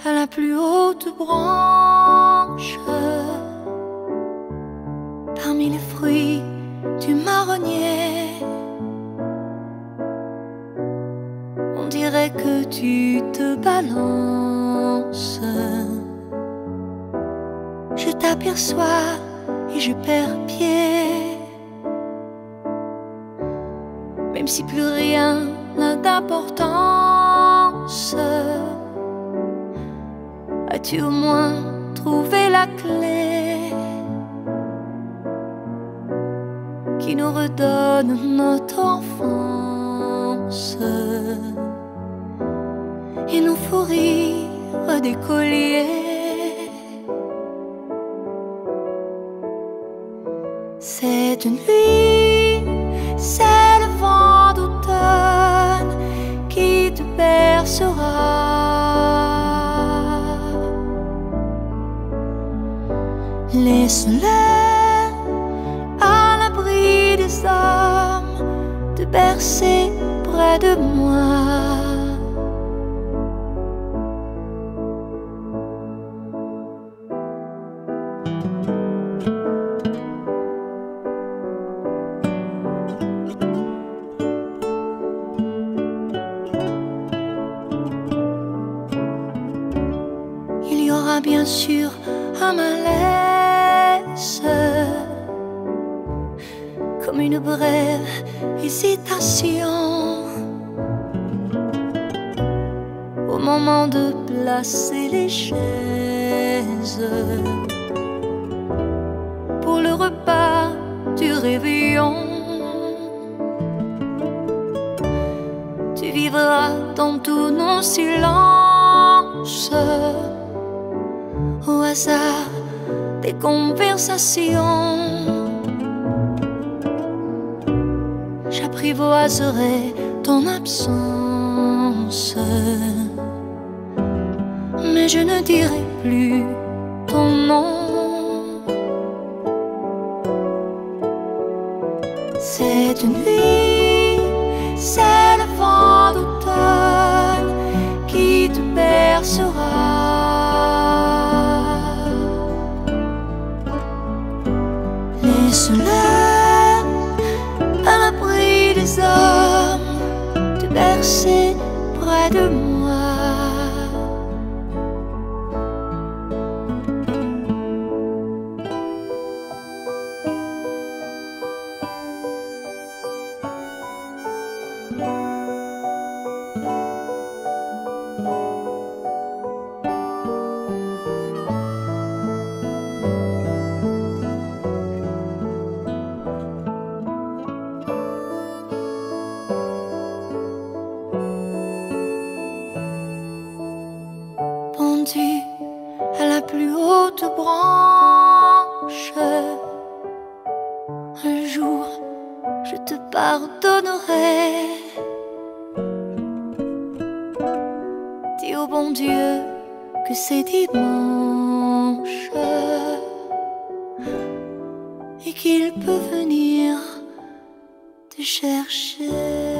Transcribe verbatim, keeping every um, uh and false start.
à la plus haute branche. Parmi les fruits du marronnier, on dirait que tu te balances. Je t'aperçois et je perds pied, même si plus rien n'a d'importance. As-tu au moins trouvé la clé qui nous redonne notre enfance et nous faut rire des colliers? Cette nuit, c'est le vent d'automne qui te bercera. Laisse-le à l'abri des hommes te bercer près de moi. Il y aura bien sûr un malaise, comme une brève hésitation au moment de placer les chaises pour le repas du réveillon. Tu vivras dans tous nos silences, au hasard des conversations. J'apprivoiserai ton absence, mais je ne dirai plus ton nom. Cette nuit, c'est le vent d'automne qui te bercera. Laisse-le à l'abri des hommes te bercer près de moi. Pendu à la plus haute branche, un jour je te pardonnerai. Dis au bon Dieu que c'est dimanche et qu'il peut venir te chercher.